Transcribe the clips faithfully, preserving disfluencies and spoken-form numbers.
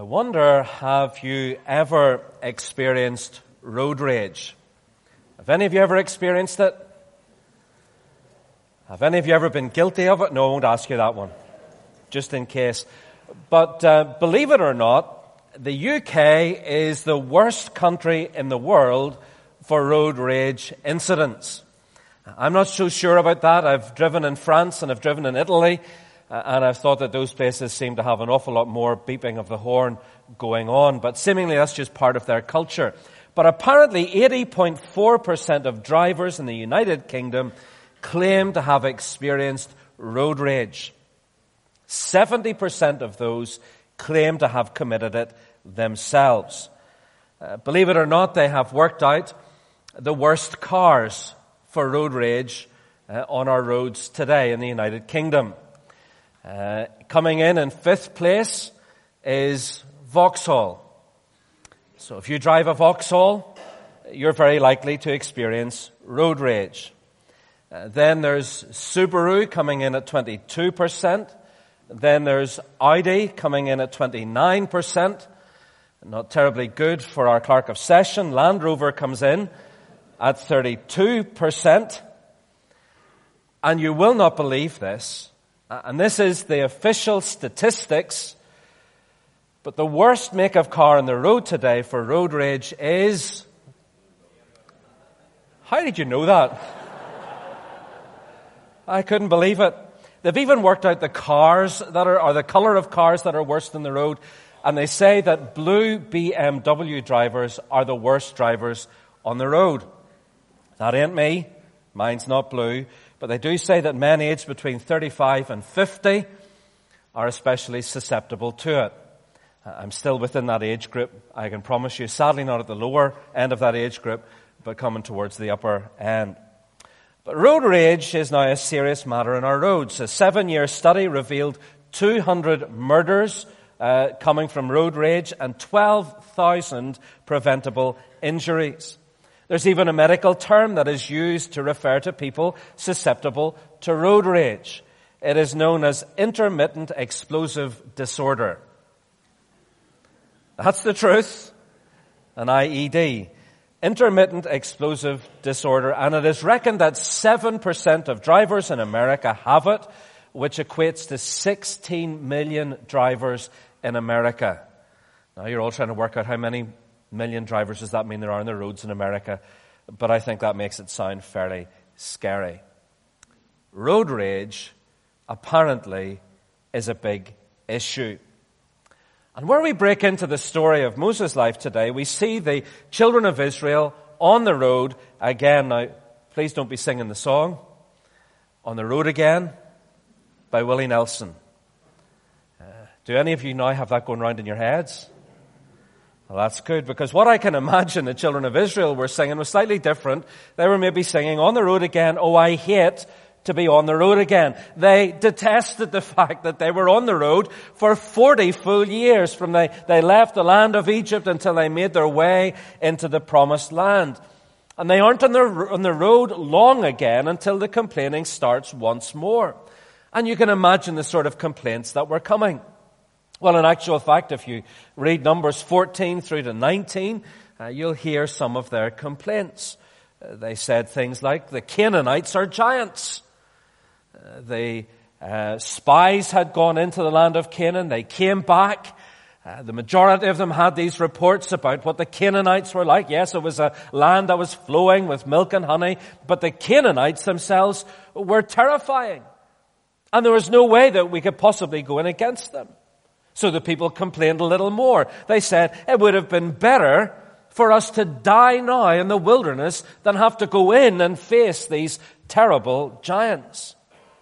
wonder, have you ever experienced road rage? Have any of you ever experienced it? Have any of you ever been guilty of it? No, I won't ask you that one, just in case. But uh, believe it or not, the U K is the worst country in the world for road rage incidents. I'm not so sure about that. I've driven in France and I've driven in Italy, uh, and I've thought that those places seem to have an awful lot more beeping of the horn going on, but seemingly that's just part of their culture. But apparently eighty point four percent of drivers in the United Kingdom claim to have experienced road rage. seventy percent of those claim to have committed it themselves. Uh, believe it or not, they have worked out the worst cars for road rage uh, on our roads today in the United Kingdom. Uh, coming in in fifth place is Vauxhall. So if you drive a Vauxhall, you're very likely to experience road rage. Uh, then there's Subaru coming in at twenty-two percent. Then there's Audi coming in at twenty-nine percent. Not terribly good for our clerk of session. Land Rover comes in at thirty-two percent. And you will not believe this. And this is the official statistics. But the worst make of car on the road today for road rage is... How did you know that? I couldn't believe it. They've even worked out the cars that are, or the color of cars that are worse than the road. And they say that blue B M W drivers are the worst drivers on the road. That ain't me. Mine's not blue. But they do say that men aged between thirty-five and fifty are especially susceptible to it. I'm still within that age group, I can promise you. Sadly not at the lower end of that age group, but coming towards the upper end. But road rage is now a serious matter on our roads. A seven-year study revealed two hundred murders uh, coming from road rage and twelve thousand preventable injuries. There's even a medical term that is used to refer to people susceptible to road rage. It is known as intermittent explosive disorder. That's the truth. An I E D. Intermittent explosive disorder. And it is reckoned that seven percent of drivers in America have it, which equates to sixteen million drivers in America. Now you're all trying to work out how many million drivers does that mean there are on the roads in America. But I think that makes it sound fairly scary. Road rage apparently is a big issue. And where we break into the story of Moses' life today, we see the children of Israel on the road again. Now, please don't be singing the song. On the Road Again by Willie Nelson. Uh, do any of you now have that going round in your heads? Well, that's good, because what I can imagine the children of Israel were singing was slightly different. They were maybe singing, on the road again, oh, I hate to be on the road again. They detested the fact that they were on the road for forty full years from they, they left the land of Egypt until they made their way into the promised land. And they aren't on the, on the road long again until the complaining starts once more. And you can imagine the sort of complaints that were coming. Well, in actual fact, if you read Numbers fourteen through to nineteen, uh, you'll hear some of their complaints. Uh, they said things like, the Canaanites are giants. Uh, the uh, spies had gone into the land of Canaan. They came back. Uh, the majority of them had these reports about what the Canaanites were like. Yes, it was a land that was flowing with milk and honey, but the Canaanites themselves were terrifying. And there was no way that we could possibly go in against them. So the people complained a little more. They said, it would have been better for us to die now in the wilderness than have to go in and face these terrible giants.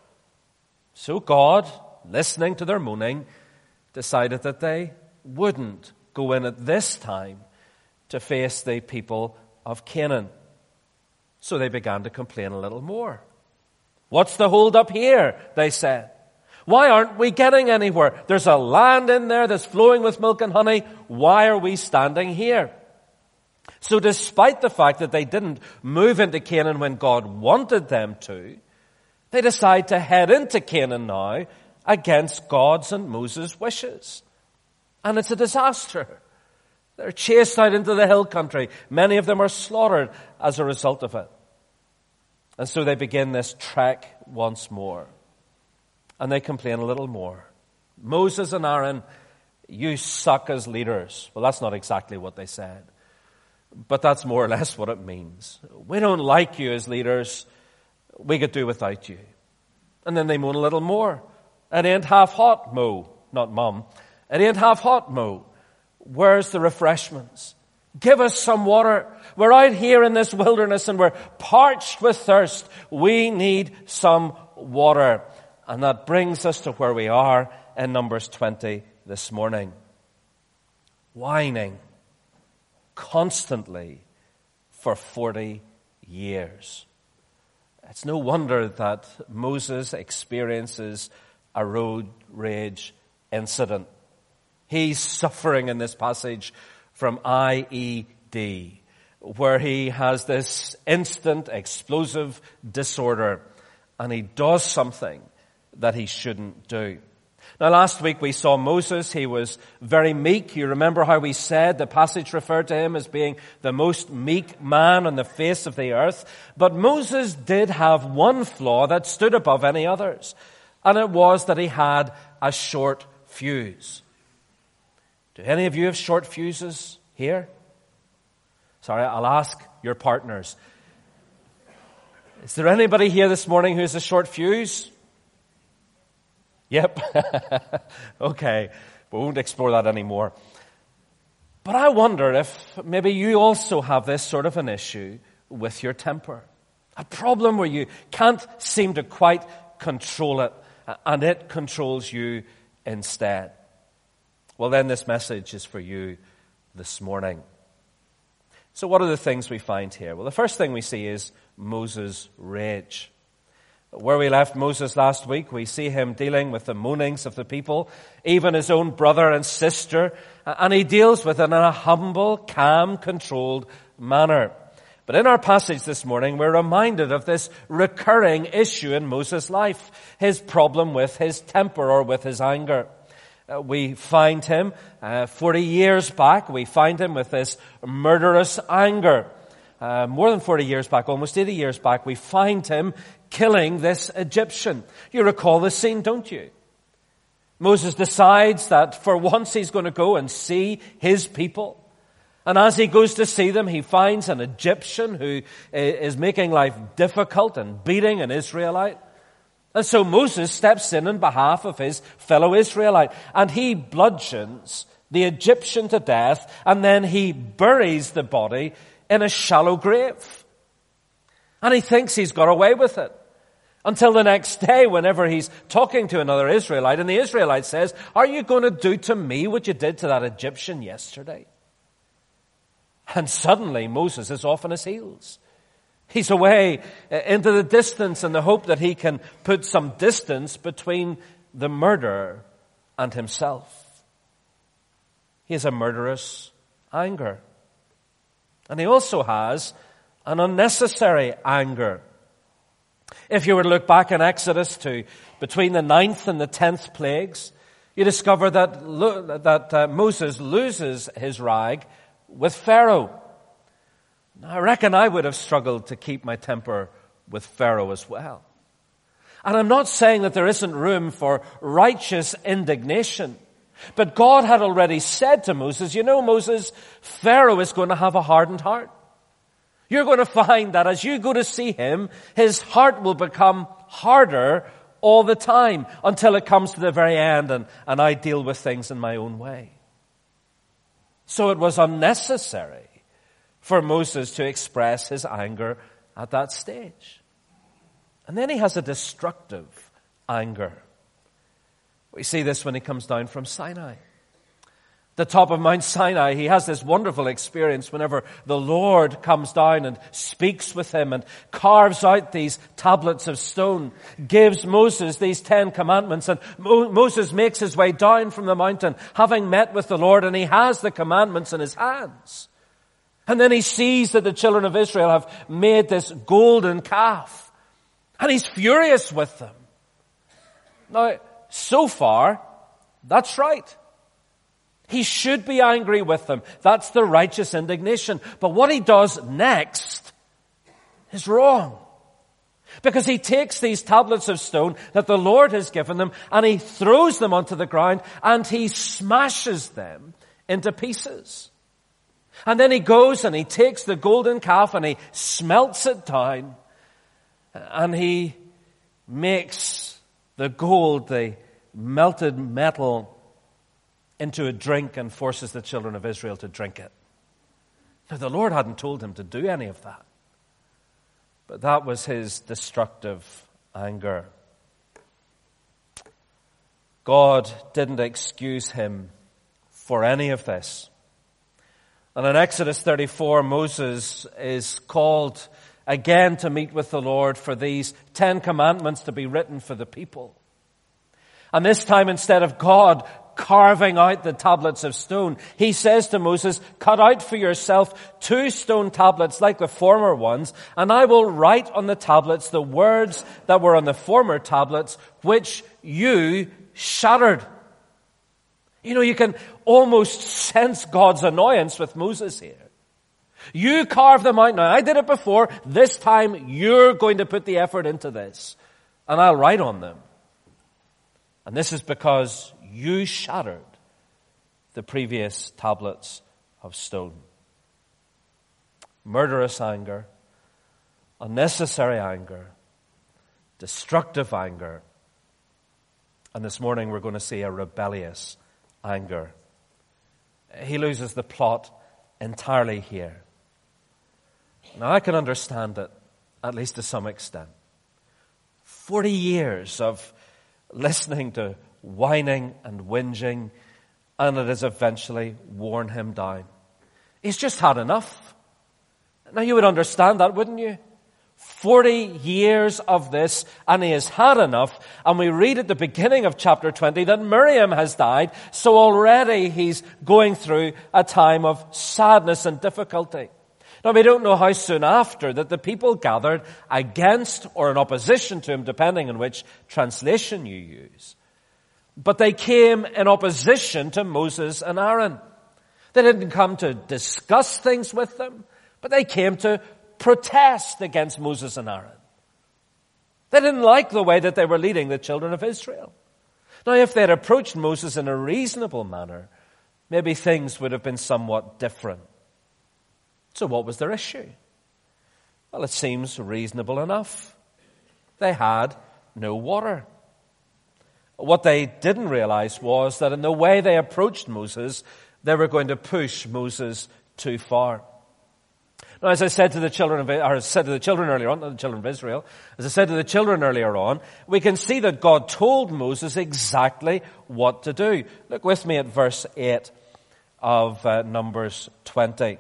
So God, listening to their moaning, decided that they wouldn't go in at this time to face the people of Canaan. So they began to complain a little more. What's the hold up here? They said. Why aren't we getting anywhere? There's a land in there that's flowing with milk and honey. Why are we standing here? So despite the fact that they didn't move into Canaan when God wanted them to, they decide to head into Canaan now against God's and Moses' wishes. And it's a disaster. They're chased out into the hill country. Many of them are slaughtered as a result of it. And so they begin this trek once more. And they complain a little more. Moses and Aaron, you suck as leaders. Well, that's not exactly what they said. But that's more or less what it means. We don't like you as leaders. We could do without you. And then they moan a little more. It ain't half hot, Mo. Not Mum. It ain't half hot, Mo. Where's the refreshments? Give us some water. We're out here in this wilderness and we're parched with thirst. We need some water. And that brings us to where we are in Numbers twenty this morning. Whining constantly for forty years. It's no wonder that Moses experiences a road rage incident. He's suffering in this passage from I E D, where he has this instant explosive disorder, and he does something that he shouldn't do. Now, last week we saw Moses. He was very meek. You remember how we said the passage referred to him as being the most meek man on the face of the earth. But Moses did have one flaw that stood above any others, and it was that he had a short fuse. Do any of you have short fuses here? Sorry, I'll ask your partners. Is there anybody here this morning who has a short fuse? Yep. Okay. We won't explore that anymore. But I wonder if maybe you also have this sort of an issue with your temper. A problem where you can't seem to quite control it, and it controls you instead. Well, then this message is for you this morning. So what are the things we find here? Well, the first thing we see is Moses' rage. Where we left Moses last week, we see him dealing with the moanings of the people, even his own brother and sister, and he deals with it in a humble, calm, controlled manner. But in our passage this morning, we're reminded of this recurring issue in Moses' life, his problem with his temper or with his anger. Uh, we find him uh, forty years back, we find him with this murderous anger. Uh, more than forty years back, almost eighty years back, we find him killing this Egyptian. You recall the scene, don't you? Moses decides that for once he's going to go and see his people. And as he goes to see them, he finds an Egyptian who is making life difficult and beating an Israelite. And so Moses steps in on behalf of his fellow Israelite, and he bludgeons the Egyptian to death, and then he buries the body in a shallow grave. And he thinks he's got away with it. Until the next day, whenever he's talking to another Israelite, and the Israelite says, "Are you going to do to me what you did to that Egyptian yesterday?" And suddenly Moses is off on his heels. He's away into the distance in the hope that he can put some distance between the murderer and himself. He has a murderous anger. And he also has an unnecessary anger. If you were to look back in Exodus to between the ninth and the tenth plagues, you discover that, that uh, Moses loses his rag with Pharaoh. I reckon I would have struggled to keep my temper with Pharaoh as well. And I'm not saying that there isn't room for righteous indignation. But God had already said to Moses, you know, Moses, Pharaoh is going to have a hardened heart. You're going to find that as you go to see him, his heart will become harder all the time until it comes to the very end and, and I deal with things in my own way. So it was unnecessary for Moses to express his anger at that stage. And then he has a destructive anger. We see this when he comes down from Sinai. The top of Mount Sinai, he has this wonderful experience whenever the Lord comes down and speaks with him and carves out these tablets of stone, gives Moses these Ten Commandments, and Mo- Moses makes his way down from the mountain, having met with the Lord, and he has the commandments in his hands. And then he sees that the children of Israel have made this golden calf, and he's furious with them. Now, so far, that's right. He should be angry with them. That's the righteous indignation. But what he does next is wrong. Because he takes these tablets of stone that the Lord has given them and he throws them onto the ground and he smashes them into pieces. And then he goes and he takes the golden calf and he smelts it down and he makes the gold, the melted metal, into a drink and forces the children of Israel to drink it. Now, the Lord hadn't told him to do any of that. But that was his destructive anger. God didn't excuse him for any of this. And in Exodus thirty-four, Moses is called again to meet with the Lord for these Ten Commandments to be written for the people. And this time, instead of God carving out the tablets of stone, he says to Moses, cut out for yourself two stone tablets like the former ones, and I will write on the tablets the words that were on the former tablets, which you shattered. You know, you can almost sense God's annoyance with Moses here. You carve them out now. I did it before. This time you're going to put the effort into this, and I'll write on them. And this is because you shattered the previous tablets of stone. Murderous anger, unnecessary anger, destructive anger. And this morning we're going to see a rebellious anger. He loses the plot entirely here. Now I can understand it, at least to some extent. Forty years of listening to whining and whinging, and it has eventually worn him down. He's just had enough. Now you would understand that, wouldn't you? Forty years of this, and he has had enough. And we read at the beginning of chapter twenty that Miriam has died, so already he's going through a time of sadness and difficulty. Now, we don't know how soon after that the people gathered against or in opposition to him, depending on which translation you use. But they came in opposition to Moses and Aaron. They didn't come to discuss things with them, but they came to protest against Moses and Aaron. They didn't like the way that they were leading the children of Israel. Now, if they had approached Moses in a reasonable manner, maybe things would have been somewhat different. So what was their issue? Well, it seems reasonable enough. They had no water. What they didn't realize was that in the way they approached Moses, they were going to push Moses too far. Now, as I said to the children of, or said to the children earlier on, not the children of Israel, as I said to the children earlier on, we can see that God told Moses exactly what to do. Look with me at verse eight of uh, Numbers twenty.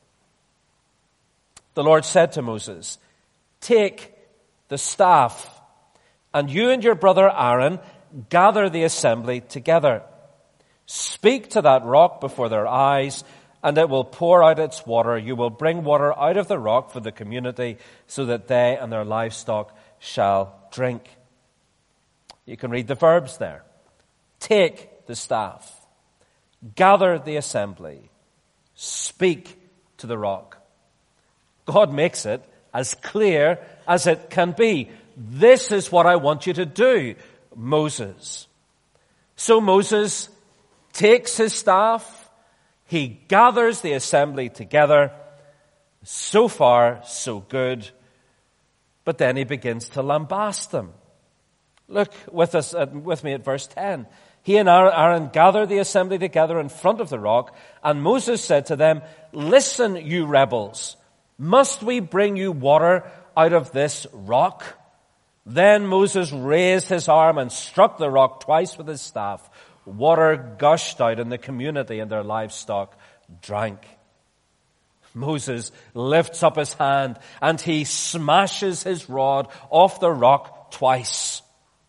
The Lord said to Moses, take the staff, and you and your brother Aaron gather the assembly together. Speak to that rock before their eyes, and it will pour out its water. You will bring water out of the rock for the community, so that they and their livestock shall drink. You can read the verbs there. Take the staff, gather the assembly, speak to the rock. God makes it as clear as it can be. This is what I want you to do, Moses. So Moses takes his staff, he gathers the assembly together. So far, so good. But then he begins to lambast them. Look with us, uh, with me at verse ten. He and Aaron gathered the assembly together in front of the rock, and Moses said to them, listen, you rebels. Must we bring you water out of this rock? Then Moses raised his arm and struck the rock twice with his staff. Water gushed out, and the community and their livestock drank. Moses lifts up his hand and he smashes his rod off the rock twice.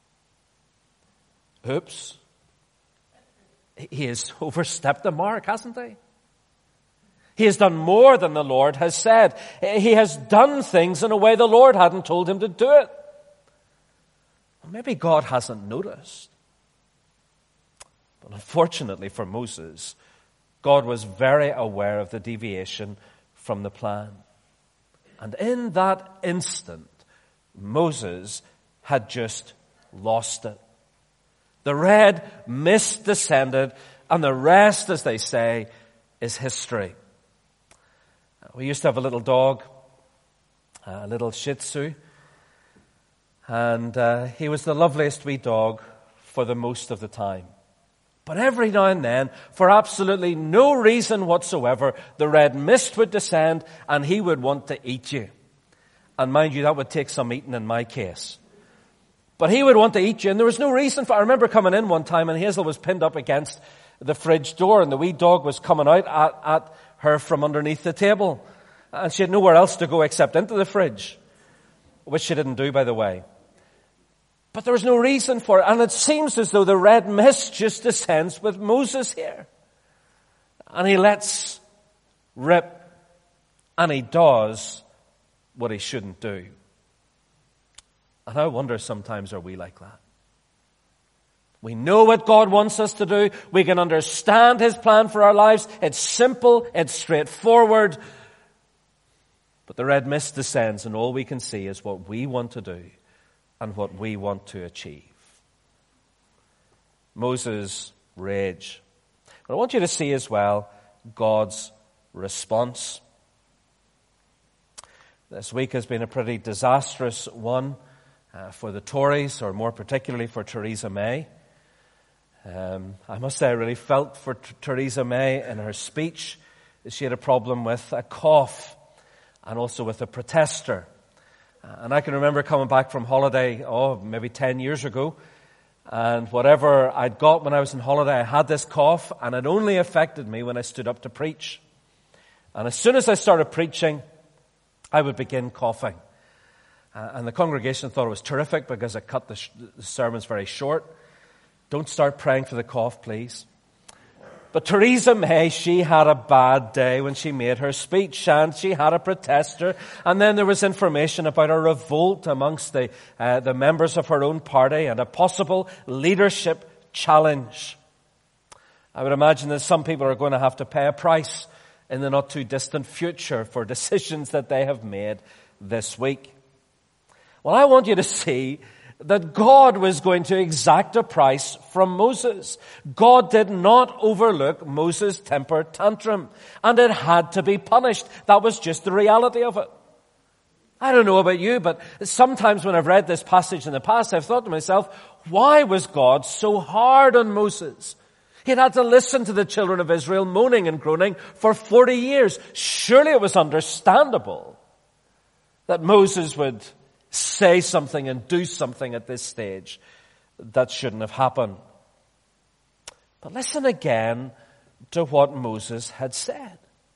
Oops. He has overstepped the mark, hasn't he? He has done more than the Lord has said. He has done things in a way the Lord hadn't told him to do it. Well, maybe God hasn't noticed. But unfortunately for Moses, God was very aware of the deviation from the plan. And in that instant, Moses had just lost it. The red mist descended, and the rest, as they say, is history. We used to have a little dog, a little Shih Tzu, and uh, he was the loveliest wee dog for the most of the time. But every now and then, for absolutely no reason whatsoever, the red mist would descend and he would want to eat you. And mind you, that would take some eating in my case. But he would want to eat you, and there was no reason for it. I remember coming in one time and Hazel was pinned up against the fridge door, and the wee dog was coming out at, at her from underneath the table. And she had nowhere else to go except into the fridge, which she didn't do, by the way. But there was no reason for it, and it seems as though the red mist just descends with Moses here. And he lets rip, and he does what he shouldn't do. And I wonder sometimes, are we like that? We know what God wants us to do. We can understand His plan for our lives. It's simple. It's straightforward. But the red mist descends, and all we can see is what we want to do and what we want to achieve. Moses' rage. But I want you to see as well God's response. This week has been a pretty disastrous one uh, for the Tories, or more particularly for Theresa May. Um, I must say I really felt for T- Theresa May in her speech. She had a problem with a cough and also with a protester. Uh, and I can remember coming back from holiday, oh, maybe ten years ago, and whatever I'd got when I was on holiday, I had this cough, and it only affected me when I stood up to preach. And as soon as I started preaching, I would begin coughing. Uh, and the congregation thought it was terrific because it cut the, sh- the sermons very short. Don't start praying for the cough, please. But Theresa May, she had a bad day when she made her speech, and she had a protester. And then there was information about a revolt amongst the, uh, the members of her own party and a possible leadership challenge. I would imagine that some people are going to have to pay a price in the not too distant future for decisions that they have made this week. Well, I want you to see that God was going to exact a price from Moses. God did not overlook Moses' temper tantrum, and it had to be punished. That was just the reality of it. I don't know about you, but sometimes when I've read this passage in the past, I've thought to myself, why was God so hard on Moses? He'd had to listen to the children of Israel moaning and groaning for forty years. Surely it was understandable that Moses would say something and do something at this stage that shouldn't have happened. But listen again to what Moses had said.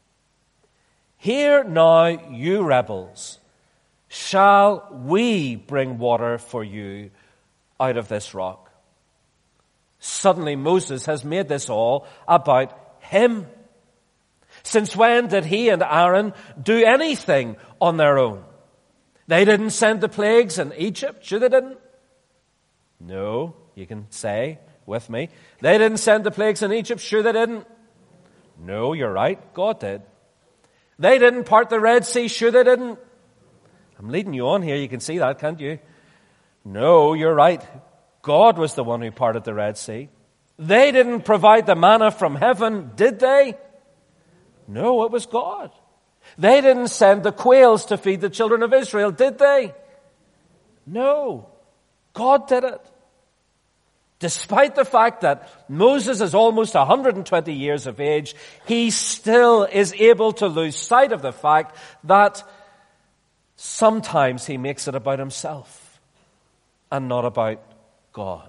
Hear now, you rebels, shall we bring water for you out of this rock? Suddenly Moses has made this all about him. Since when did he and Aaron do anything on their own? They didn't send the plagues in Egypt. Sure they didn't? No, you can say with me. They didn't send the plagues in Egypt. Sure they didn't? No, you're right. God did. They didn't part the Red Sea. Sure they didn't? I'm leading you on here. You can see that, can't you? No, you're right. God was the one who parted the Red Sea. They didn't provide the manna from heaven, did they? No, it was God. They didn't send the quails to feed the children of Israel, did they? No. God did it. Despite the fact that Moses is almost one hundred twenty years of age, he still is able to lose sight of the fact that sometimes he makes it about himself and not about God.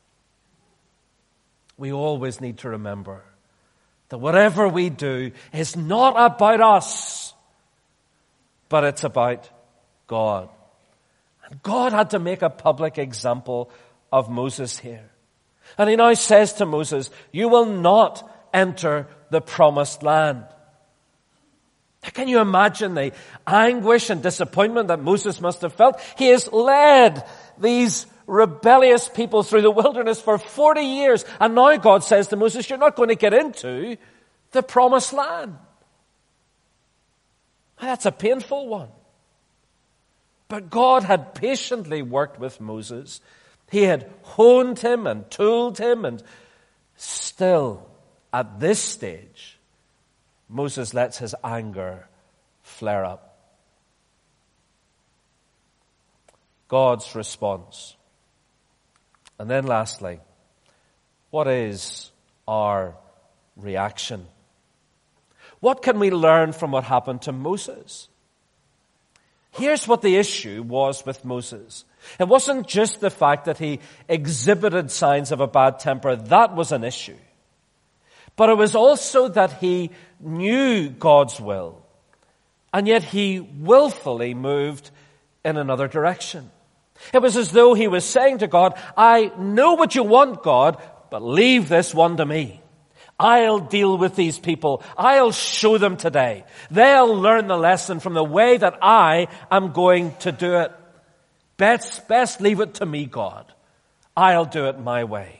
We always need to remember that whatever we do is not about us, but it's about God. And God had to make a public example of Moses here. And he now says to Moses, you will not enter the promised land. Can you imagine the anguish and disappointment that Moses must have felt? He has led these rebellious people through the wilderness for forty years. And now God says to Moses, you're not going to get into the promised land. That's a painful one. But God had patiently worked with Moses. He had honed him and tooled him, and still, at this stage, Moses lets his anger flare up. God's response. And then lastly, what is our reaction? What can we learn from what happened to Moses? Here's what the issue was with Moses. It wasn't just the fact that he exhibited signs of a bad temper. That was an issue. But it was also that he knew God's will, and yet he willfully moved in another direction. It was as though he was saying to God, I know what you want, God, but leave this one to me. I'll deal with these people. I'll show them today. They'll learn the lesson from the way that I am going to do it. Best, best leave it to me, God. I'll do it my way.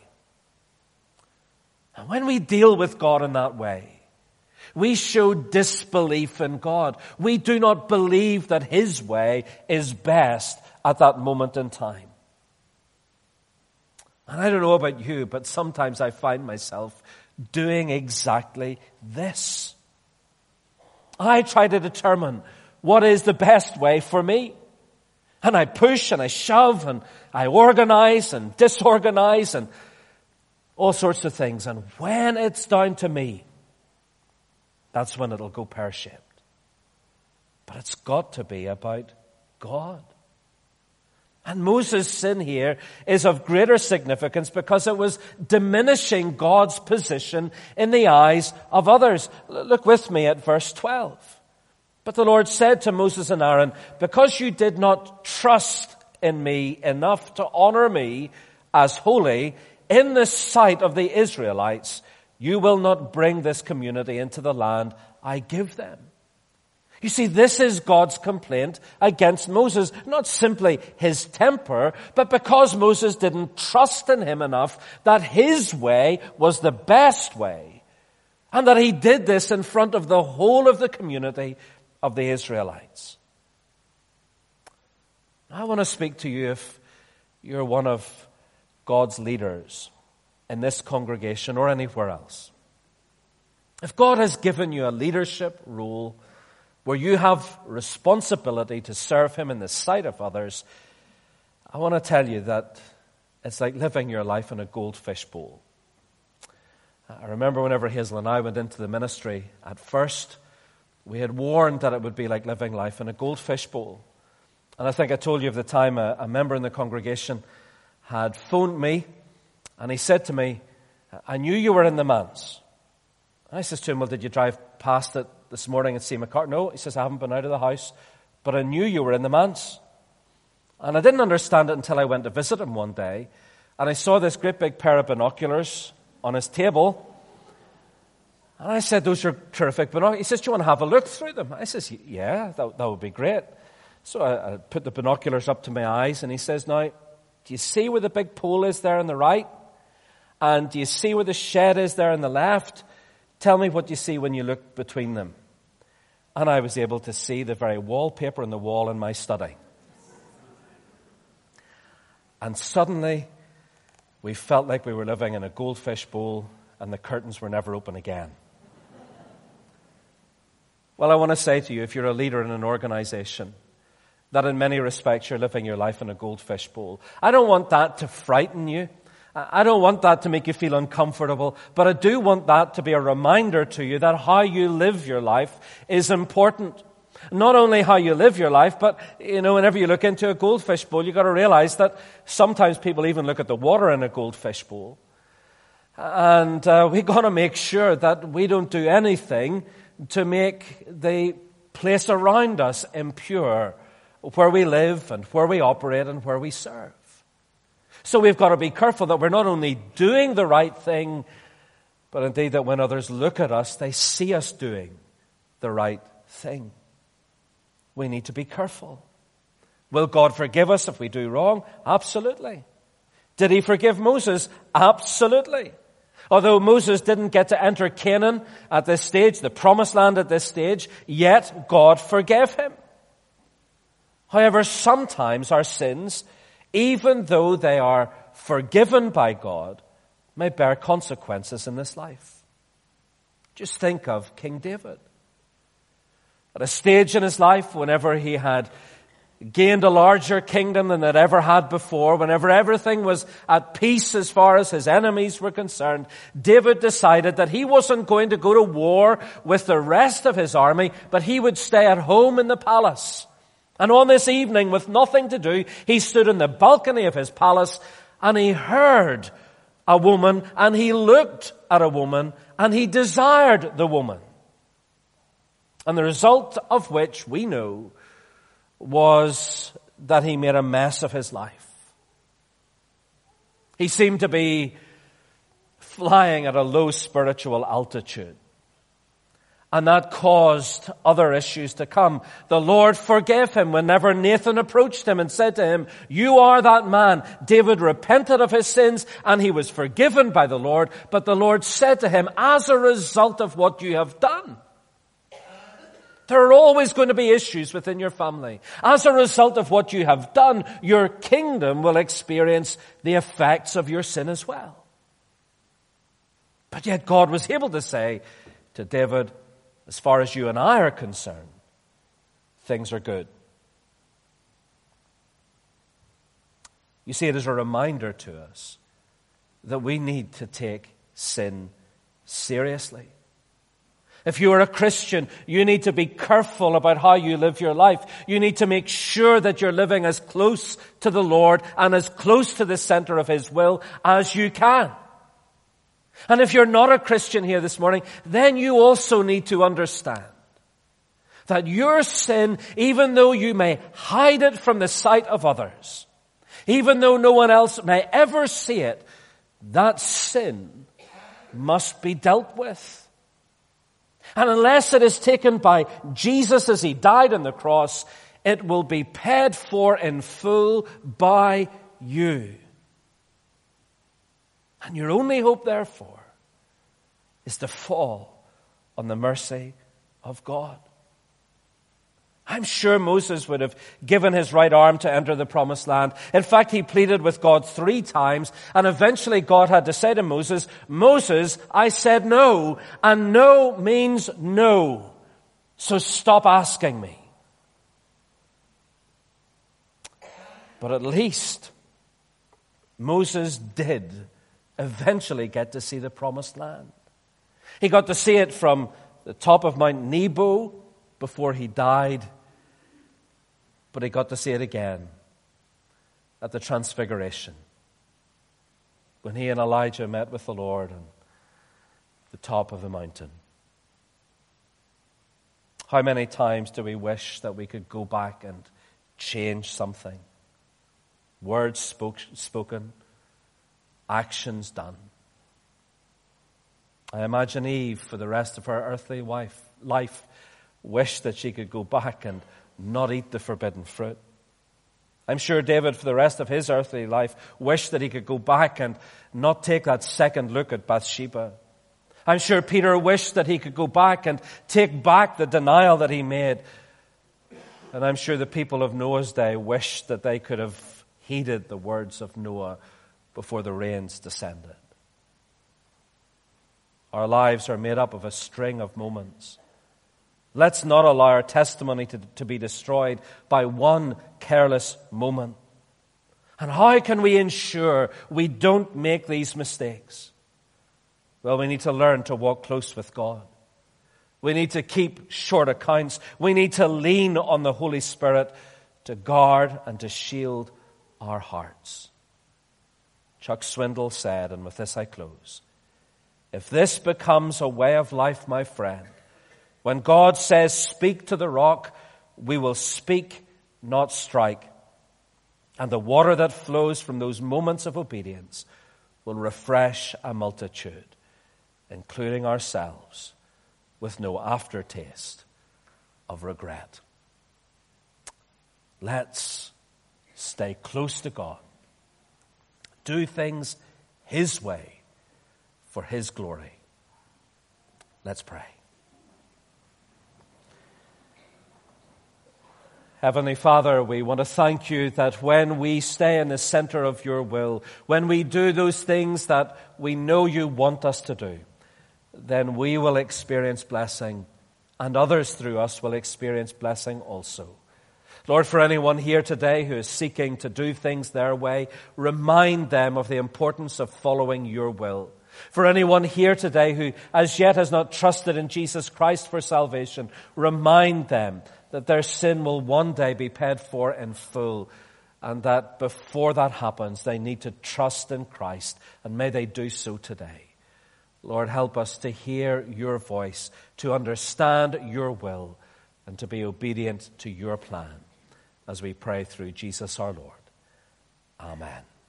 And when we deal with God in that way, we show disbelief in God. We do not believe that His way is best at that moment in time. And I don't know about you, but sometimes I find myself doing exactly this. I try to determine what is the best way for me. And I push and I shove and I organize and disorganize and all sorts of things. And when it's down to me, that's when it'll go pear-shaped. But it's got to be about God. And Moses' sin here is of greater significance because it was diminishing God's position in the eyes of others. Look with me at verse twelve. But the Lord said to Moses and Aaron, because you did not trust in me enough to honor me as holy in the sight of the Israelites, you will not bring this community into the land I give them. You see, this is God's complaint against Moses. Not simply his temper, but because Moses didn't trust in him enough that his way was the best way. And that he did this in front of the whole of the community of the Israelites. I want to speak to you if you're one of God's leaders in this congregation or anywhere else. If God has given you a leadership role where you have responsibility to serve Him in the sight of others, I want to tell you that it's like living your life in a goldfish bowl. I remember whenever Hazel and I went into the ministry, at first, we had warned that it would be like living life in a goldfish bowl. And I think I told you of the time a, a member in the congregation had phoned me, and he said to me, I knew you were in the manse. And I says to him, well, did you drive past it this morning and see my car? No, he says, I haven't been out of the house, but I knew you were in the manse. And I didn't understand it until I went to visit him one day, and I saw this great big pair of binoculars on his table. And I said, those are terrific binoculars. He says, do you want to have a look through them? I says, yeah, that, that would be great. So I, I put the binoculars up to my eyes, and he says, now, do you see where the big pole is there on the right? And do you see where the shed is there on the left? Tell me what you see when you look between them. And I was able to see the very wallpaper on the wall in my study. And suddenly, we felt like we were living in a goldfish bowl and the curtains were never open again. Well, I want to say to you, if you're a leader in an organization, that in many respects you're living your life in a goldfish bowl. I don't want that to frighten you. I don't want that to make you feel uncomfortable, but I do want that to be a reminder to you that how you live your life is important. Not only how you live your life, but, you know, whenever you look into a goldfish bowl, you've got to realize that sometimes people even look at the water in a goldfish bowl. And uh, we've got to make sure that we don't do anything to make the place around us impure, where we live and where we operate and where we serve. So we've got to be careful that we're not only doing the right thing, but indeed that when others look at us, they see us doing the right thing. We need to be careful. Will God forgive us if we do wrong? Absolutely. Did He forgive Moses? Absolutely. Although Moses didn't get to enter Canaan at this stage, the promised land at this stage, yet God forgave him. However, sometimes our sins, even though they are forgiven by God, may bear consequences in this life. Just think of King David. At a stage in his life, whenever he had gained a larger kingdom than it ever had before, whenever everything was at peace as far as his enemies were concerned, David decided that he wasn't going to go to war with the rest of his army, but he would stay at home in the palace. And on this evening, with nothing to do, he stood in the balcony of his palace and he heard a woman and he looked at a woman and he desired the woman. And the result of which we know was that he made a mess of his life. He seemed to be flying at a low spiritual altitude. And that caused other issues to come. The Lord forgave him whenever Nathan approached him and said to him, "You are that man." David repented of his sins and he was forgiven by the Lord. But the Lord said to him, as a result of what you have done, there are always going to be issues within your family. As a result of what you have done, your kingdom will experience the effects of your sin as well. But yet God was able to say to David, as far as you and I are concerned, things are good. You see, it is a reminder to us that we need to take sin seriously. If you are a Christian, you need to be careful about how you live your life. You need to make sure that you're living as close to the Lord and as close to the center of His will as you can. And if you're not a Christian here this morning, then you also need to understand that your sin, even though you may hide it from the sight of others, even though no one else may ever see it, that sin must be dealt with. And unless it is taken by Jesus as He died on the cross, it will be paid for in full by you. And your only hope, therefore, is to fall on the mercy of God. I'm sure Moses would have given his right arm to enter the promised land. In fact, he pleaded with God three times, and eventually God had to say to Moses, "Moses, I said no, and no means no, so stop asking me." But at least Moses did eventually get to see the promised land. He got to see it from the top of Mount Nebo before he died, but he got to see it again at the Transfiguration, when he and Elijah met with the Lord on the top of the mountain. How many times do we wish that we could go back and change something? Words spoke, spoken, actions done. I imagine Eve, for the rest of her earthly wife, life, wished that she could go back and not eat the forbidden fruit. I'm sure David, for the rest of his earthly life, wished that he could go back and not take that second look at Bathsheba. I'm sure Peter wished that he could go back and take back the denial that he made. And I'm sure the people of Noah's day wished that they could have heeded the words of Noah before the rains descended. Our lives are made up of a string of moments. Let's not allow our testimony to, to be destroyed by one careless moment. And how can we ensure we don't make these mistakes? Well, we need to learn to walk close with God. We need to keep short accounts. We need to lean on the Holy Spirit to guard and to shield our hearts. Chuck Swindoll said, and with this I close, if this becomes a way of life, my friend, when God says, speak to the rock, we will speak, not strike. And the water that flows from those moments of obedience will refresh a multitude, including ourselves, with no aftertaste of regret. Let's stay close to God. Do things His way. for his glory. Let's pray. Heavenly Father, we want to thank you that when we stay in the center of your will, when we do those things that we know you want us to do, then we will experience blessing, and others through us will experience blessing also. Lord, for anyone here today who is seeking to do things their way, remind them of the importance of following your will. For anyone here today who as yet has not trusted in Jesus Christ for salvation, remind them that their sin will one day be paid for in full, and that before that happens, they need to trust in Christ, and may they do so today. Lord, help us to hear your voice, to understand your will, and to be obedient to your plan, as we pray through Jesus our Lord. Amen.